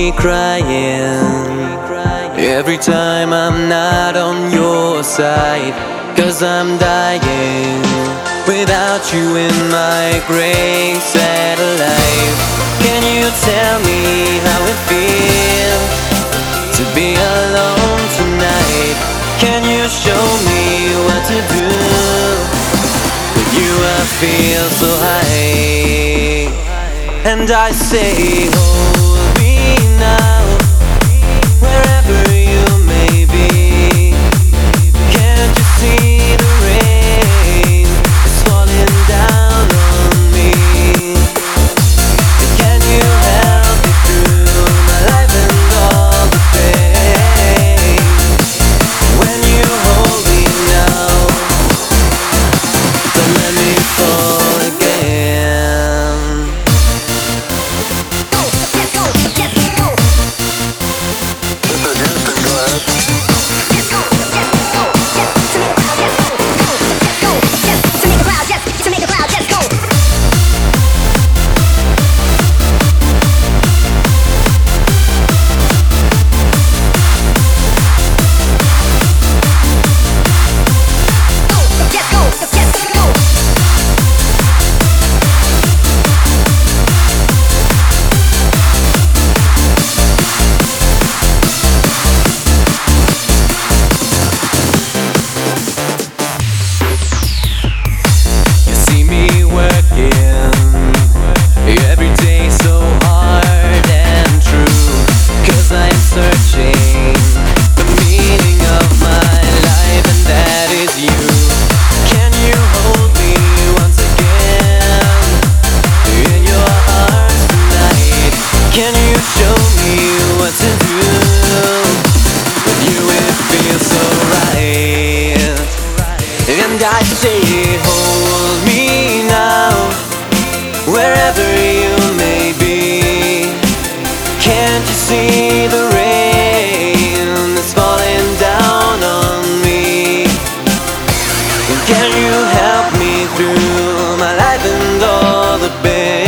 me crying every time I'm not on your side. 'Cause I'm dying without you in my gray satellite. Can you tell me how it feels to be alone tonight? Can you show me what to do? With you I feel so high, and I say hold me now, wherever you may be. Can't you see the rain is falling down on me? Can you help me through my life and all the pain? When you hold me now, don't let me fall again. Every day so hard and true, 'cause I'm searching the meaning of my life, and that is you. Can you hold me once again in your arms tonight? Can you show me what to do? With you it feels so right, and I say hold me now, wherever you may be. Can't you see the rain that's falling down on me? Can you help me through my life and all the pain?